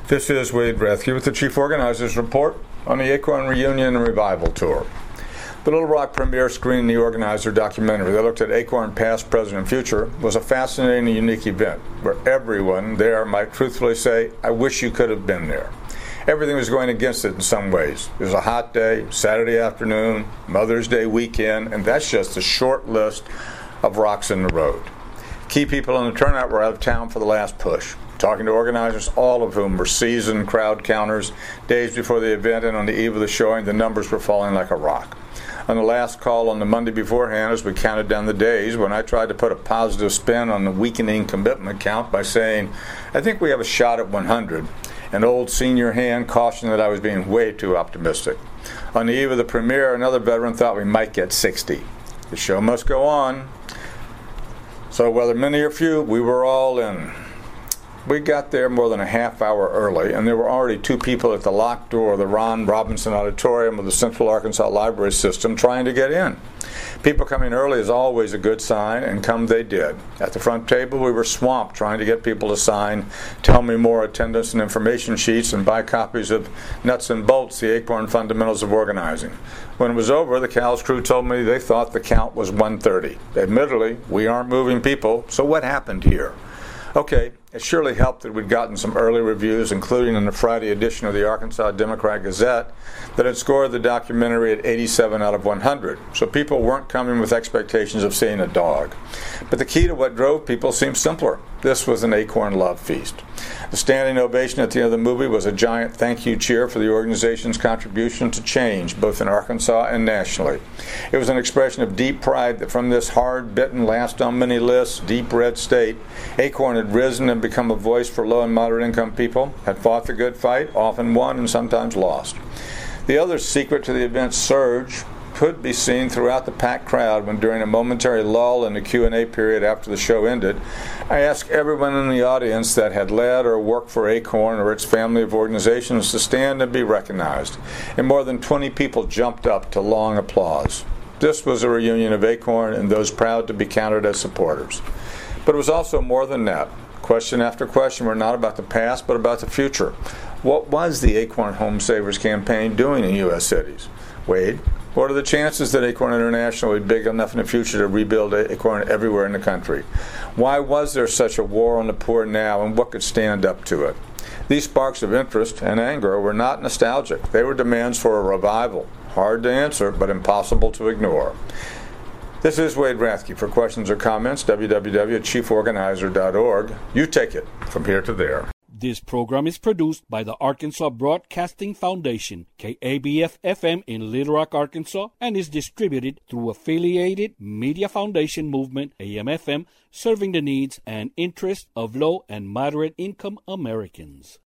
This is Wade Rathke with the Chief Organizers Report on the Acorn Reunion and Revival Tour. The Little Rock premiere screening the Organizer documentary that looked at Acorn past, present, and future was a fascinating and unique event where everyone there might truthfully say, I wish you could have been there. Everything was going against it in some ways. It was a hot day, Saturday afternoon, Mother's Day weekend, and that's just a short list of rocks in the road. Key people in the turnout were out of town for the last push. Talking to organizers, all of whom were seasoned crowd counters, days before the event and on the eve of the showing, the numbers were falling like a rock. On the last call on the Monday beforehand, as we counted down the days, when I tried to put a positive spin on the weakening commitment count by saying, I think we have a shot at 100, an old senior hand cautioned that I was being way too optimistic. On the eve of the premiere, another veteran thought we might get 60. The show must go on. So whether many or few, we were all in. We got there more than a half hour early, and there were already two people at the locked door of the Ron Robinson Auditorium of the Central Arkansas Library System trying to get in. People coming early is always a good sign, and come they did. At the front table, we were swamped trying to get people to sign Tell Me More attendance and information sheets and buy copies of Nuts and Bolts, the Acorn Fundamentals of Organizing. When it was over, the Cal's crew told me they thought the count was 130. Admittedly, we aren't moving people, so what happened here? Okay, it surely helped that we'd gotten some early reviews, including in the Friday edition of the Arkansas Democrat-Gazette, that had scored the documentary at 87 out of 100. So people weren't coming with expectations of seeing a dog. But the key to what drove people seemed simpler. This was an Acorn love feast. The standing ovation at the end of the movie was a giant thank you cheer for the organization's contribution to change, both in Arkansas and nationally. It was an expression of deep pride that from this hard-bitten, last-on-many-lists, deep red state, Acorn had risen and become a voice for low and moderate income people, had fought the good fight, often won and sometimes lost. The other secret to the event's surge could be seen throughout the packed crowd when, during a momentary lull in the Q&A period after the show ended, I asked everyone in the audience that had led or worked for Acorn or its family of organizations to stand and be recognized, and more than 20 people jumped up to long applause. This was a reunion of Acorn and those proud to be counted as supporters. But it was also more than that. Question after question were not about the past, but about the future. What was the Acorn Home Savers campaign doing in U.S. cities? Wade, what are the chances that Acorn International will be big enough in the future to rebuild Acorn everywhere in the country? Why was there such a war on the poor now, and what could stand up to it? These sparks of interest and anger were not nostalgic. They were demands for a revival. Hard to answer, but impossible to ignore. This is Wade Rathke. For questions or comments, www.chieforganizer.org. You take it from here to there. This program is produced by the Arkansas Broadcasting Foundation, KABF-FM in Little Rock, Arkansas, and is distributed through Affiliated Media Foundation Movement, AM/FM, serving the needs and interests of low and moderate income Americans.